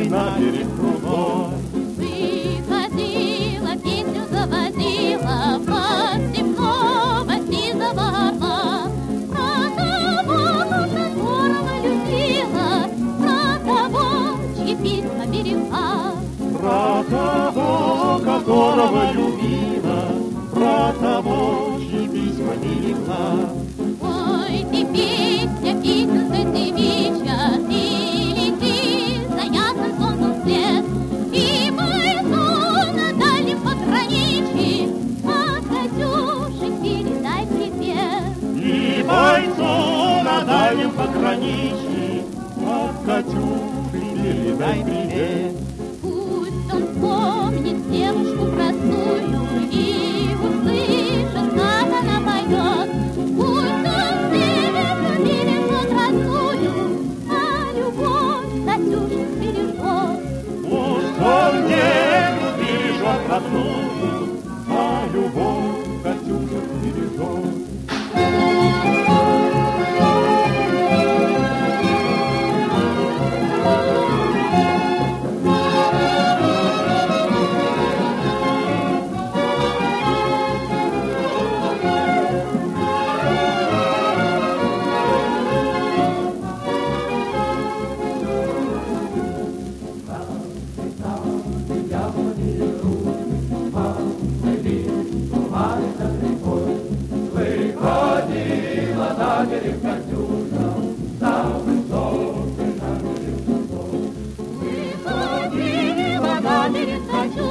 Выходили на берег крутой. Выходила, песню заводила под степного сизого орла. Про того, которого любила, про того, чьи письма берегла. Про того, которого любила, про того, чьи письма берегла. Ой, ты песня, песенка девичья, ты лети за ясным солнцем свет, и бойцу на дальнем пограничье от Катюши передай привет. И бойцу на дальнем пограничье от Катюши передай привет. Пусть он вспомнит девушку простую и услышит, как она поет. Пусть он встретит бережет родную, а любовь Катюши бережет. Пусть он деву бережет родную, а любовь Катюша бережет. Выходила на берег Катюша.